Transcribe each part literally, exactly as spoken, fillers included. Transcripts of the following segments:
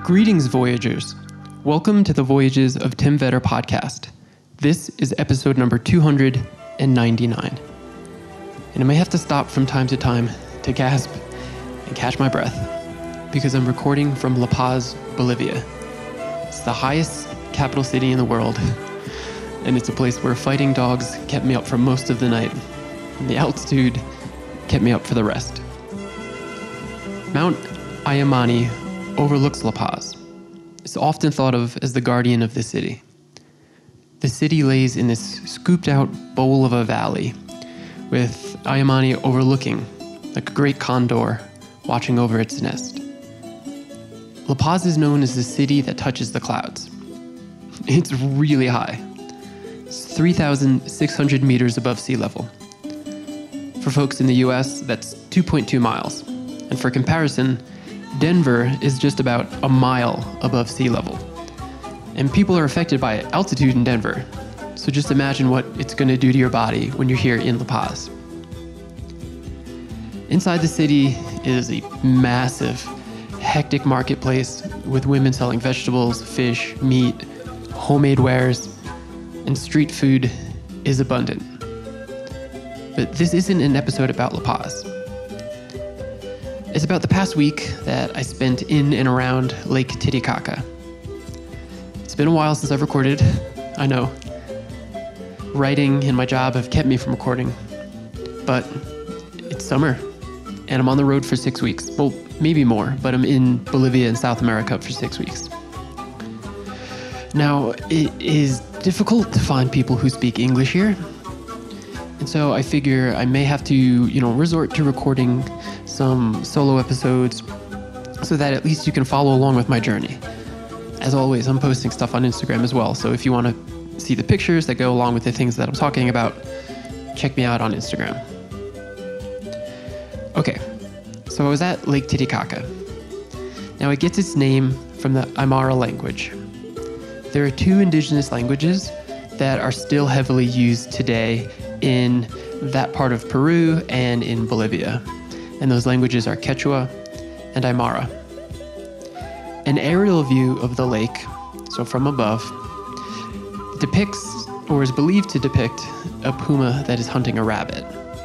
Greetings, Voyagers. Welcome to the Voyages of Tim Vetter podcast. This is episode number two hundred ninety-nine. And I may have to stop from time to time to gasp and catch my breath because I'm recording from La Paz, Bolivia. It's the highest capital city in the world, and it's a place where fighting dogs kept me up for most of the night, and the altitude kept me up for the rest. Mount Ayamani overlooks La Paz. It's often thought of as the guardian of the city. The city lays in this scooped out bowl of a valley, with Ayamani overlooking like a great condor watching over its nest. La Paz is known as the city that touches the clouds. It's really high. It's three thousand six hundred meters above sea level. For folks in the U S, that's two point two miles. And for comparison, Denver is just about a mile above sea level. And people are affected by altitude in Denver. So just imagine what it's going to do to your body when you're here in La Paz. Inside the city is a massive, hectic marketplace with women selling vegetables, fish, meat, homemade wares, and street food is abundant. But this isn't an episode about La Paz. It's about the past week that I spent in and around Lake Titicaca. It's been a while since I've recorded, I know. Writing and my job have kept me from recording, but it's summer and I'm on the road for six weeks. Well, maybe more, but I'm in Bolivia and South America for six weeks. Now, it is difficult to find people who speak English here. And so I figure I may have to, you know, resort to recording some solo episodes so that at least you can follow along with my journey. As always, I'm posting stuff on Instagram as well. So if you want to see the pictures that go along with the things that I'm talking about, check me out on Instagram. Okay, so I was at Lake Titicaca. Now it gets its name from the Aymara language. There are two indigenous languages that are still heavily used today in that part of Peru and in Bolivia. And those languages are Quechua and Aymara. An aerial view of the lake, so from above, depicts, or is believed to depict, a puma that is hunting a rabbit.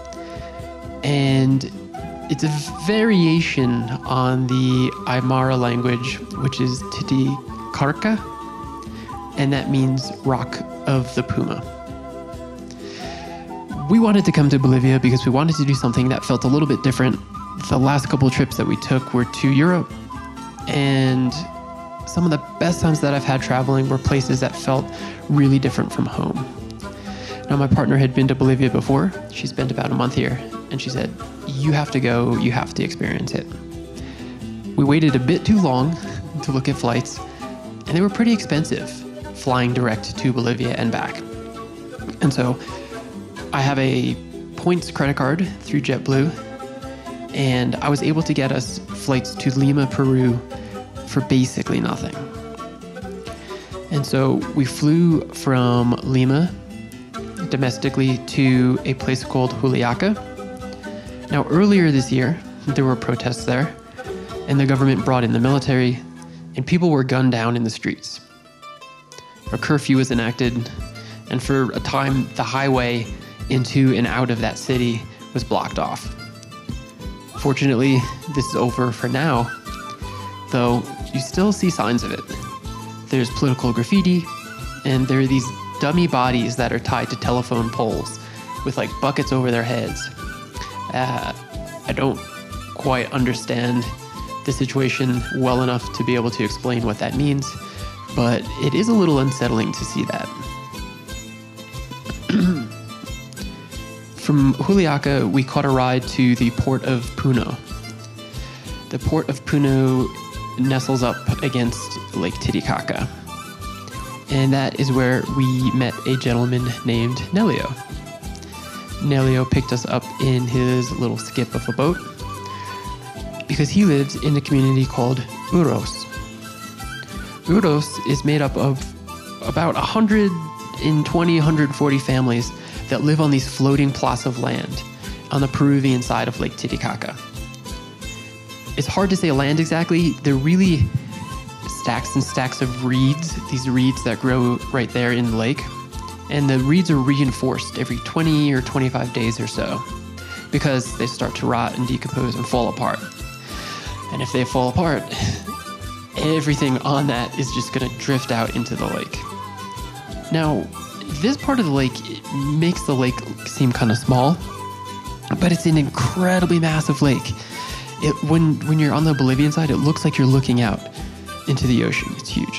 And it's a variation on the Aymara language, which is Titicaca, and that means rock of the puma. We wanted to come to Bolivia because we wanted to do something that felt a little bit different. The last couple of trips that we took were to Europe, and some of the best times that I've had traveling were places that felt really different from home. Now, my partner had been to Bolivia before. She spent about a month here, and she said, you have to go, you have to experience it. We waited a bit too long to look at flights, and they were pretty expensive, flying direct to Bolivia and back. And so I have a points credit card through JetBlue, and I was able to get us flights to Lima, Peru for basically nothing. And so we flew from Lima domestically to a place called Juliaca. Now, earlier this year, there were protests there, and the government brought in the military, and people were gunned down in the streets. A curfew was enacted, and for a time, the highway into and out of that city was blocked off. Fortunately, this is over for now, though you still see signs of it. There's political graffiti, and there are these dummy bodies that are tied to telephone poles with like buckets over their heads. Uh, I don't quite understand the situation well enough to be able to explain what that means, but it is a little unsettling to see that. From Juliaca, we caught a ride to the port of Puno. The port of Puno nestles up against Lake Titicaca. And that is where we met a gentleman named Nelio. Nelio picked us up in his little skip of a boat because he lives in a community called Uros. Uros is made up of about one hundred twenty, one hundred forty families that live on these floating plots of land on the Peruvian side of Lake Titicaca. It's hard to say land exactly. They're really stacks and stacks of reeds, these reeds that grow right there in the lake. And the reeds are reinforced every twenty or twenty-five days or so because they start to rot and decompose and fall apart. And if they fall apart, everything on that is just going to drift out into the lake. Now, this part of the lake makes the lake seem kind of small, but it's an incredibly massive lake. It, when, when you're on the Bolivian side, it looks like you're looking out into the ocean. It's huge.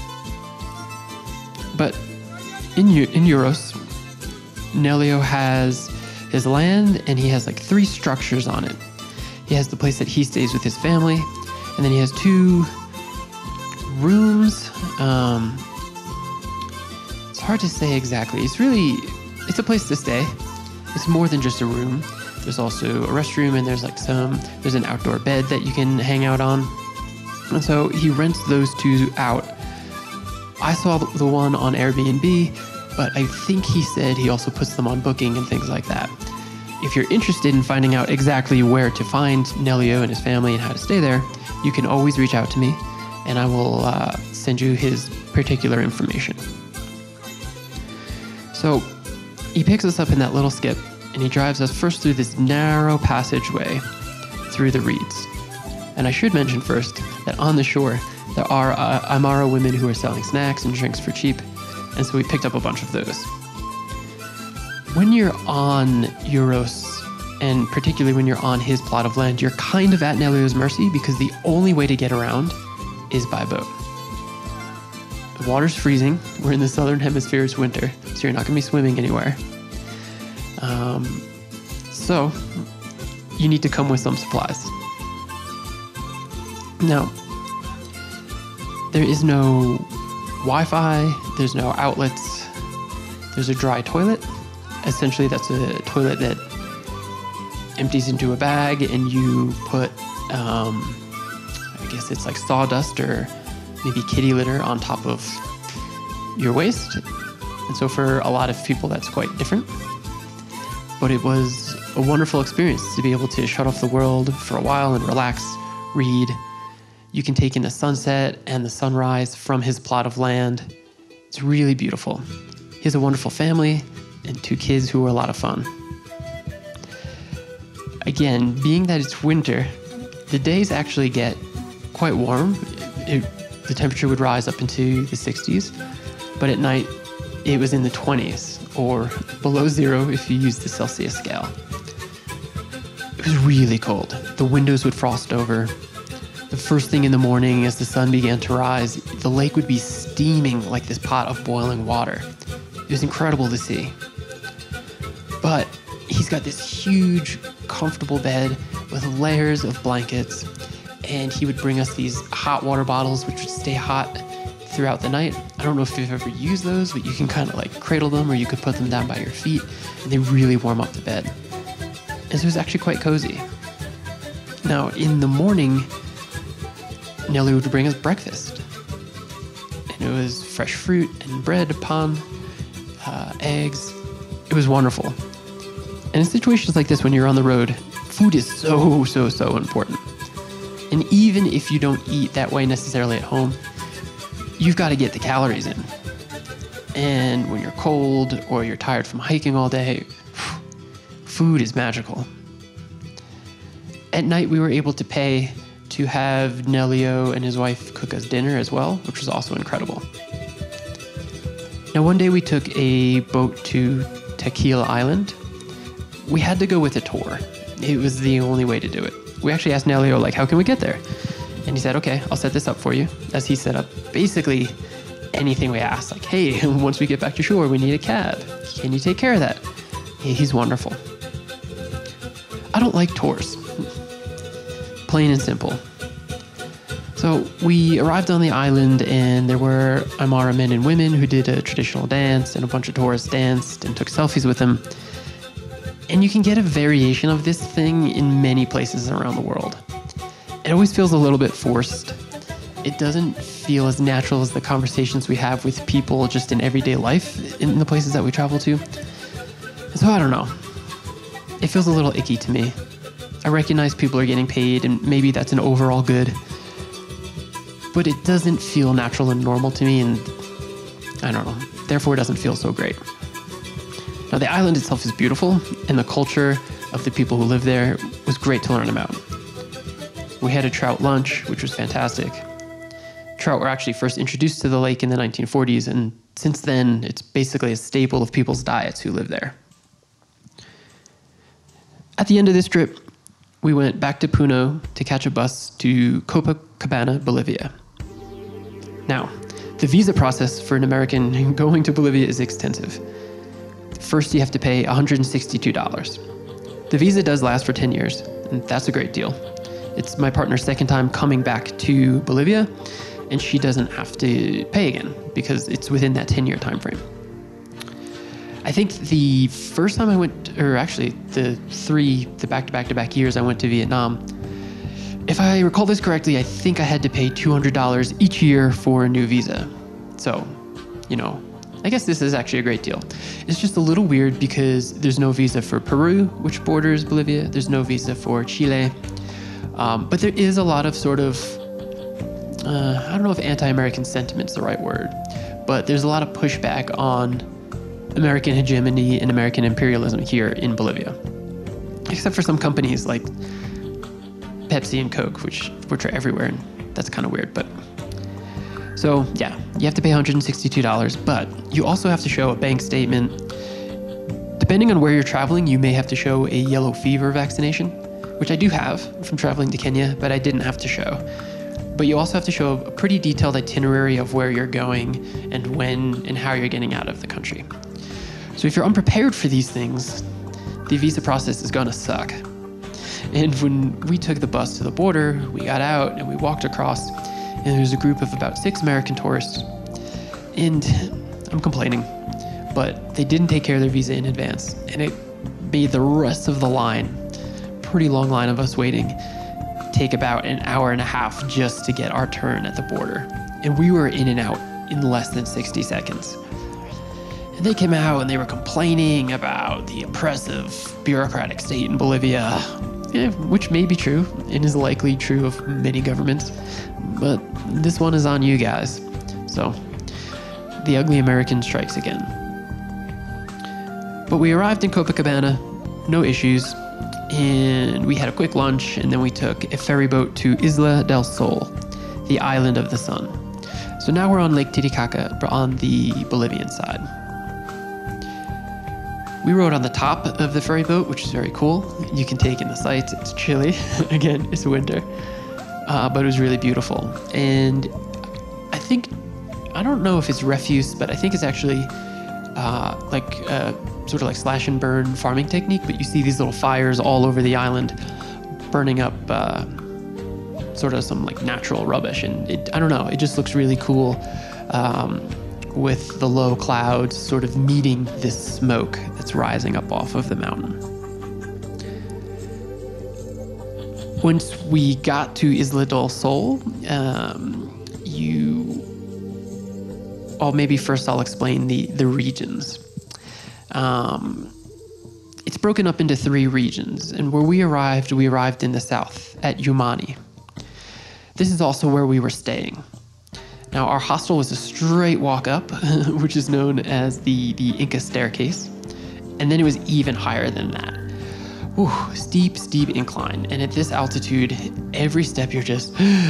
But in, in Euros, Nelio has his land, and he has like three structures on it. He has the place that he stays with his family, and then he has two rooms. Um, it's hard to say exactly. It's really, it's a place to stay. It's more than just a room. There's also a restroom, and there's like some, there's an outdoor bed that you can hang out on. And so he rents those two out. I saw the one on Airbnb, but I think he said he also puts them on Booking and things like that. If you're interested in finding out exactly where to find Nelio and his family and how to stay there, you can always reach out to me, and I will uh, send you his particular information. So he picks us up in that little skip, and he drives us first through this narrow passageway through the reeds. And I should mention first that on the shore, there are uh, Aymara women who are selling snacks and drinks for cheap, and so we picked up a bunch of those. When you're on Euros, and particularly when you're on his plot of land, you're kind of at Nelio's mercy because the only way to get around is by boat. The water's freezing. We're in the southern hemisphere, it's winter, so you're not going to be swimming anywhere. Um, so you need to come with some supplies. Now, there is no Wi-Fi, there's no outlets, there's a dry toilet. Essentially, that's a toilet that empties into a bag, and you put, um, I guess it's like sawdust or maybe kitty litter on top of your waste. And so for a lot of people, that's quite different. But it was a wonderful experience to be able to shut off the world for a while and relax, read. You can take in the sunset and the sunrise from his plot of land. It's really beautiful. He has a wonderful family and two kids who are a lot of fun. Again, being that it's winter, the days actually get quite warm. It, the temperature would rise up into the sixties, but at night it was in the twenties or below zero if you use the Celsius scale. It was really cold. The windows would frost over. The first thing in the morning as the sun began to rise, the lake would be steaming like this pot of boiling water. It was incredible to see. But he's got this huge, comfortable bed with layers of blankets, and he would bring us these hot water bottles, which would stay hot throughout the night. I don't know if you've ever used those, but you can kind of like cradle them, or you could put them down by your feet, and they really warm up the bed. And so it was actually quite cozy. Now, in the morning, Nelly would bring us breakfast. And it was fresh fruit and bread, pan, uh, eggs. It was wonderful. And in situations like this, when you're on the road, food is so, so, so important. And even if you don't eat that way necessarily at home, you've got to get the calories in. And when you're cold or you're tired from hiking all day, food is magical. At night, we were able to pay to have Nelio and his wife cook us dinner as well, which was also incredible. Now, one day we took a boat to Tequila Island. We had to go with a tour. It was the only way to do it. We actually asked Nelio, like, how can we get there? And he said, okay, I'll set this up for you. As he set up basically anything we asked, like, hey, once we get back to shore, we need a cab. Can you take care of that? He's wonderful. I don't like tours. Plain and simple. So we arrived on the island, and there were Aymara men and women who did a traditional dance, and a bunch of tourists danced and took selfies with them. And you can get a variation of this thing in many places around the world. It always feels a little bit forced. It doesn't feel as natural as the conversations we have with people just in everyday life in the places that we travel to. So I don't know. It feels a little icky to me. I recognize people are getting paid, and maybe that's an overall good. but it doesn't feel natural and normal to me, and I don't know, therefore it doesn't feel so great. Now, the island itself is beautiful, and the culture of the people who live there was great to learn about. We had a trout lunch, which was fantastic. Trout were actually first introduced to the lake in the nineteen forties, and since then, it's basically a staple of people's diets who live there. At the end of this trip, we went back to Puno to catch a bus to Copacabana, Bolivia. Now, the visa process for an American going to Bolivia is extensive. First, you have to pay one hundred sixty-two dollars. The visa does last for ten years, and that's a great deal. It's my partner's second time coming back to Bolivia, and she doesn't have to pay again because it's within that ten-year time frame. I think the first time I went, or actually the three, the back-to-back-to-back years I went to Vietnam, if I recall this correctly, I think I had to pay two hundred dollars each year for a new visa. So, you know, I guess this is actually a great deal. It's just a little weird because there's no visa for Peru, which borders Bolivia. There's no visa for Chile. Um, but there is a lot of sort of, uh, I don't know if anti-American sentiment's the right word, but there's a lot of pushback on American hegemony and American imperialism here in Bolivia. Except for some companies like Pepsi and Coke, which, which are everywhere, and that's kind of weird, but. So yeah, you have to pay one hundred sixty-two dollars, but you also have to show a bank statement. Depending on where you're traveling, you may have to show a yellow fever vaccination, which I do have from traveling to Kenya, but I didn't have to show. But you also have to show a pretty detailed itinerary of where you're going and when and how you're getting out of the country. So if you're unprepared for these things, the visa process is gonna suck. And when we took the bus to the border, we got out and we walked across, and there was a group of about six American tourists. And I'm complaining, but they didn't take care of their visa in advance, and it made the rest of the line, pretty long line of us waiting, take about an hour and a half just to get our turn at the border. And we were in and out in less than sixty seconds. And they came out and they were complaining about the oppressive bureaucratic state in Bolivia, yeah, which may be true and is likely true of many governments, but this one is on you guys. So the ugly American strikes again. But we arrived in Copacabana, no issues, and we had a quick lunch, and then we took a ferry boat to Isla del Sol, the island of the sun. So now we're on Lake Titicaca on the Bolivian side. We rode on the top of the ferry boat, which is very cool. You can take in the sights. It's chilly. Again, it's winter. Uh, but it was really beautiful. And I think, I don't know if it's refuse, but I think it's actually uh, like a sort of like slash and burn farming technique. But you see these little fires all over the island burning up uh, sort of some like natural rubbish. And it, I don't know, it just looks really cool. Um, with the low clouds sort of meeting this smoke that's rising up off of the mountain. Once we got to Isla del Sol, um, you... Oh, maybe first I'll explain the, the regions. Um, it's broken up into three regions, and where we arrived, we arrived in the south, at Umani. This is also where we were staying. Now, our hostel was a straight walk up, which is known as the, the Inca staircase. And then it was even higher than that. Whew, steep, steep incline. And at this altitude, every step you're just...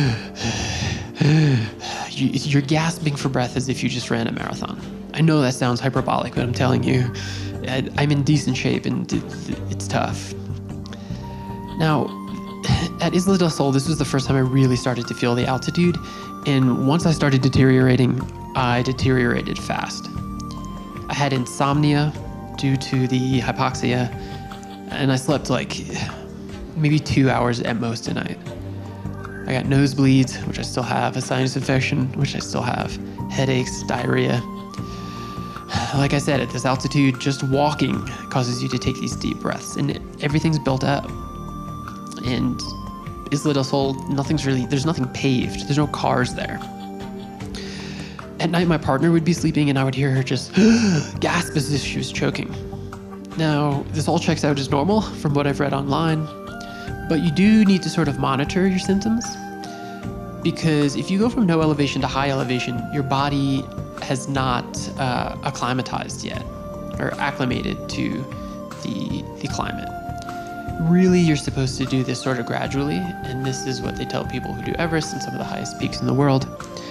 you, you're gasping for breath as if you just ran a marathon. I know that sounds hyperbolic, but I'm telling you, I, I'm in decent shape and it, it's tough. Now, at Isla del Sol, this was the first time I really started to feel the altitude. And once I started deteriorating, I deteriorated fast. I had insomnia due to the hypoxia, and I slept like maybe two hours at most a night. I got nosebleeds, which I still have, a sinus infection, which I still have, headaches, diarrhea. Like I said, at this altitude, just walking causes you to take these deep breaths, and it, everything's built up. And Isla del Sol, nothing's really, there's nothing paved. There's no cars there. At night, my partner would be sleeping and I would hear her just gasp as if she was choking. Now, this all checks out as normal from what I've read online, but you do need to sort of monitor your symptoms. because if you go from no elevation to high elevation, your body has not uh, acclimatized yet or acclimated to the, the climate. Really, you're supposed to do this sort of gradually, and this is what they tell people who do Everest and some of the highest peaks in the world.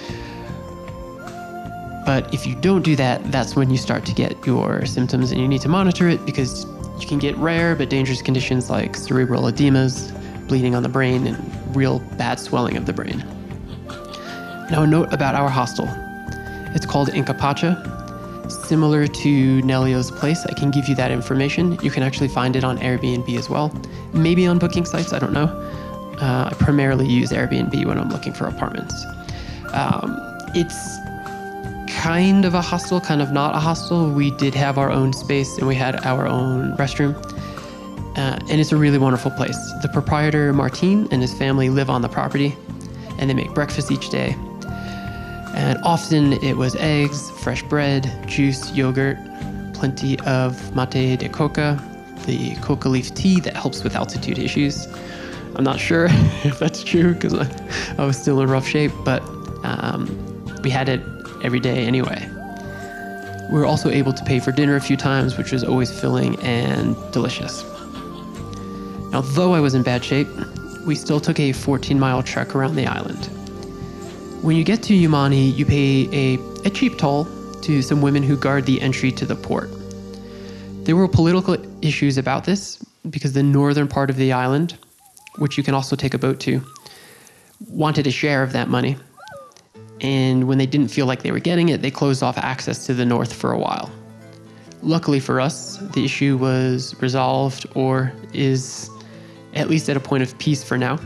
But if you don't do that, that's when you start to get your symptoms, and you need to monitor it because you can get rare but dangerous conditions like cerebral edemas, bleeding on the brain, and real bad swelling of the brain. Now, a note about our hostel. It's called Inca Pacha. Similar to Nelio's place, I can give you that information. You can actually find it on Airbnb as well. Maybe on booking sites, I don't know. Uh, I primarily use Airbnb when I'm looking for apartments. Um, it's kind of a hostel, kind of not a hostel. We did have our own space and we had our own restroom. Uh, and it's a really wonderful place. The proprietor, Martin, and his family live on the property, and they make breakfast each day. And often it was eggs, fresh bread, juice, yogurt, plenty of mate de coca, the coca leaf tea that helps with altitude issues. I'm not sure if that's true because I, I was still in rough shape, but um, we had it every day anyway. We were also able to pay for dinner a few times, which was always filling and delicious. Now, though I was in bad shape, we still took a fourteen mile trek around the island. When you get to Umani, you pay a, a cheap toll to some women who guard the entry to the port. There were political issues about this because the northern part of the island, which you can also take a boat to, wanted a share of that money. And when they didn't feel like they were getting it, they closed off access to the north for a while. Luckily for us, the issue was resolved, or is at least at a point of peace for now.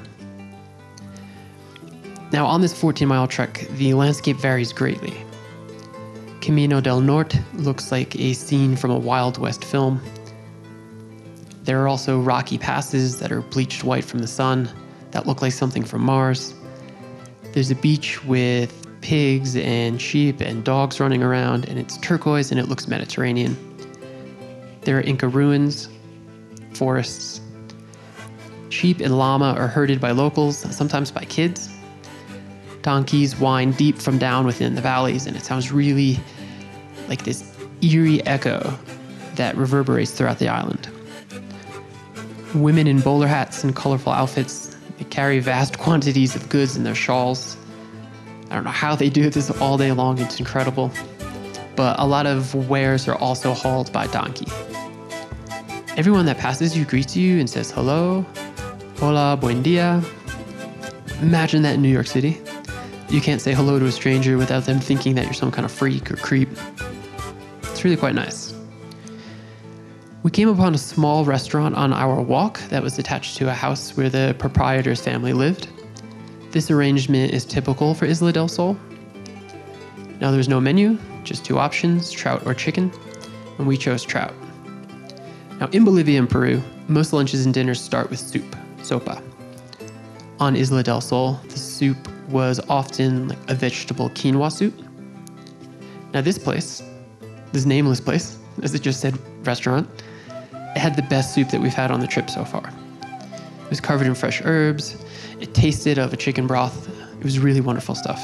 Now, on this fourteen mile trek, the landscape varies greatly. Camino del Norte looks like a scene from a Wild West film. There are also rocky passes that are bleached white from the sun that look like something from Mars. There's a beach with pigs and sheep and dogs running around, and it's turquoise and it looks Mediterranean. There are Inca ruins, forests. Sheep and llama are herded by locals, sometimes by kids. Donkeys wind deep from down within the valleys, and it sounds really like this eerie echo that reverberates throughout the island. Women in bowler hats and colorful outfits, they carry vast quantities of goods in their shawls. I don't know how they do this all day long, it's incredible. But a lot of wares are also hauled by donkey. Everyone that passes you greets you and says hello, hola, buen dia. Imagine that in New York City. You can't say hello to a stranger without them thinking that you're some kind of freak or creep. It's really quite nice. We came upon a small restaurant on our walk that was attached to a house where the proprietor's family lived. This arrangement is typical for Isla del Sol. Now, there's no menu, just two options, trout or chicken, and we chose trout. Now, in Bolivia and Peru, most lunches and dinners start with soup, sopa. On Isla del Sol, the soup was often like a vegetable quinoa soup. Now, this place, this nameless place, as it just said, restaurant, it had the best soup that we've had on the trip so far. It was covered in fresh herbs. It tasted of a chicken broth. It was really wonderful stuff.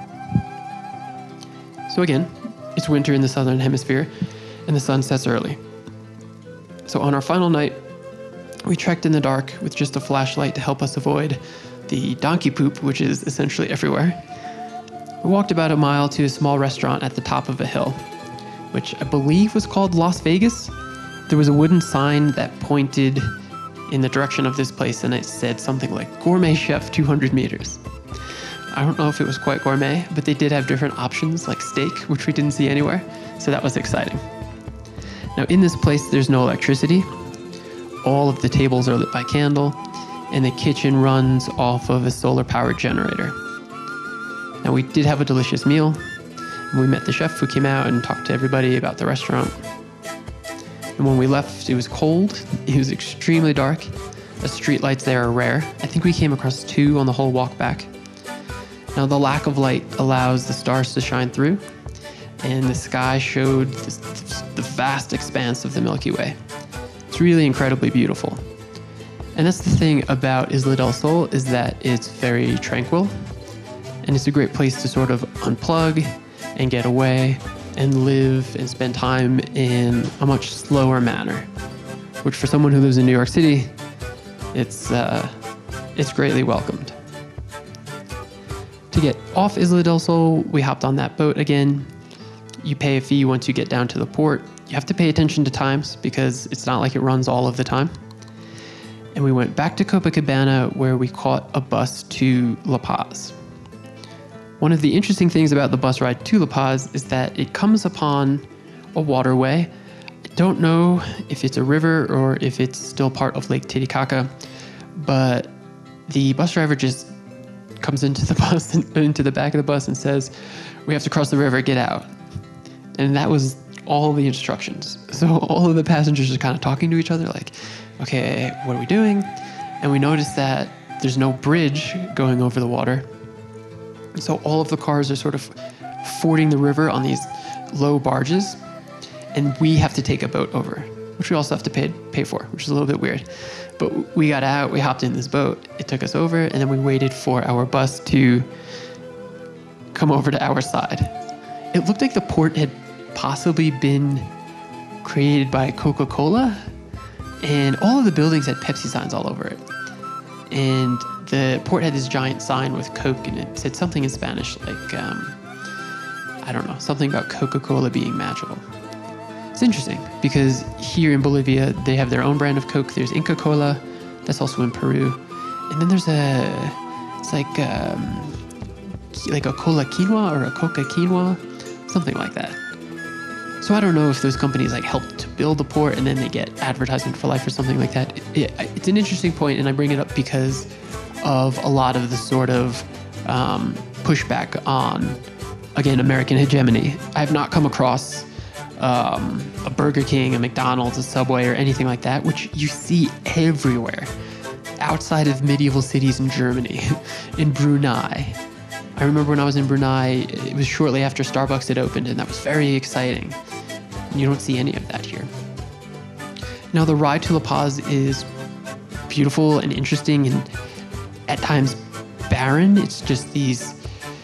So again, it's winter in the southern hemisphere, and the sun sets early. So on our final night, we trekked in the dark with just a flashlight to help us avoid the donkey poop, which is essentially everywhere. We walked about a mile to a small restaurant at the top of a hill, which I believe was called Las Vegas. There was a wooden sign that pointed in the direction of this place, and it said something like Gourmet Chef two hundred meters. I don't know if it was quite gourmet, but they did have different options like steak, which we didn't see anywhere, so that was exciting. Now, in this place, there's no electricity. All of the tables are lit by candle, and the kitchen runs off of a solar-powered generator. Now, we did have a delicious meal, and we met the chef who came out and talked to everybody about the restaurant. And when we left, it was cold, it was extremely dark. The streetlights there are rare. I think we came across two on the whole walk back. Now, the lack of light allows the stars to shine through, and the sky showed this, the vast expanse of the Milky Way. It's really incredibly beautiful. And that's the thing about Isla del Sol, is that it's very tranquil. And it's a great place to sort of unplug and get away and live and spend time in a much slower manner, which for someone who lives in New York City, it's, uh, it's greatly welcomed. To get off Isla del Sol, we hopped on that boat again. You pay a fee once you get down to the port. You have to pay attention to times because it's not like it runs all of the time. And we went back to Copacabana, where we caught a bus to La Paz. One of the interesting things about the bus ride to La Paz is that it comes upon a waterway. I don't know if it's a river or if it's still part of Lake Titicaca, but the bus driver just comes into the bus, into the back of the bus and says, "We have to cross the river, get out." And that was all the instructions. So all of the passengers are kind of talking to each other like, okay, what are we doing? And we noticed that there's no bridge going over the water. So all of the cars are sort of fording the river on these low barges, and we have to take a boat over, which we also have to pay, pay for, which is a little bit weird. But we got out, we hopped in this boat, it took us over, and then we waited for our bus to come over to our side. It looked like the port had possibly been created by Coca-Cola, and all of the buildings had Pepsi signs all over it. And the port had this giant sign with Coke, and it said something in Spanish, like, um, I don't know, something about Coca-Cola being magical. It's interesting because here in Bolivia, they have their own brand of Coke. There's Inca Cola, that's also in Peru. And then there's a, it's like, um, like a Cola Quinoa or a Coca Quinoa, something like that. So I don't know if those companies like helped to build the port and then they get advertisement for life or something like that. It, it, it's an interesting point, and I bring it up because of a lot of the sort of um, pushback on, again, American hegemony. I have not come across um, a Burger King, a McDonald's, a Subway, or anything like that, which you see everywhere outside of medieval cities in Germany, in Brunei. I remember when I was in Brunei, it was shortly after Starbucks had opened, and that was very exciting. And you don't see any of that here. Now, the ride to La Paz is beautiful and interesting and at times barren. It's just these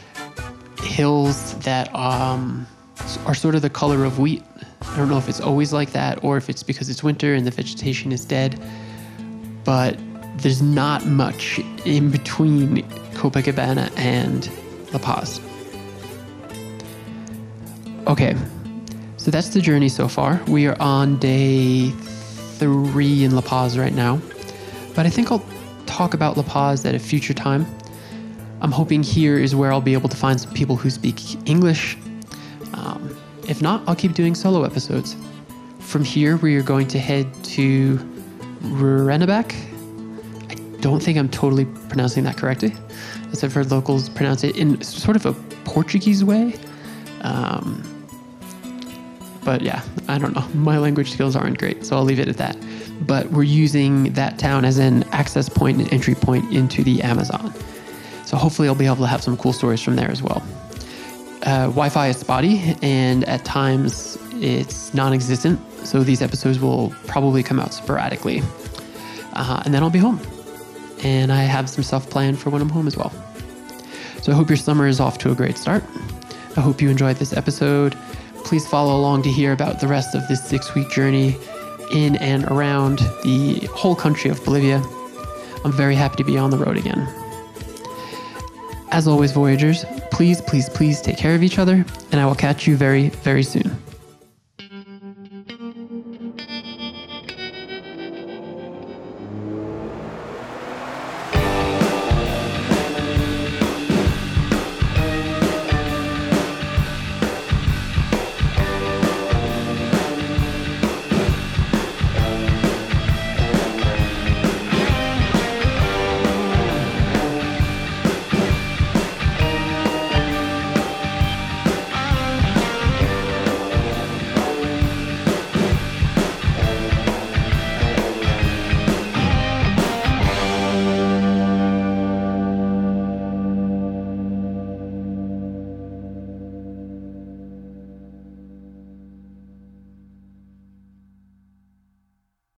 hills that um, are sort of the color of wheat. I don't know if it's always like that or if it's because it's winter and the vegetation is dead, but there's not much in between Copacabana and La Paz. Okay, so that's the journey so far. We are on day three in La Paz right now, but I think I'll talk about La Paz at a future time. I'm hoping here is where I'll be able to find some people who speak English. Um, if not, I'll keep doing solo episodes. From here, we are going to head to Rurrenabaque. I don't think I'm totally pronouncing that correctly, as I've heard locals pronounce it in sort of a Portuguese way. Um, but yeah, I don't know. My language skills aren't great, so I'll leave it at that. But we're using that town as an access point and entry point into the Amazon. So hopefully I'll be able to have some cool stories from there as well. Uh, Wi-Fi is spotty, and at times it's non-existent, so these episodes will probably come out sporadically. Uh, and then I'll be home. And I have some stuff planned for when I'm home as well. So I hope your summer is off to a great start. I hope you enjoyed this episode. Please follow along to hear about the rest of this six-week journey in and around the whole country of Bolivia. I'm very happy to be on the road again. As always, Voyagers, please, please, please take care of each other, and I will catch you very, very soon.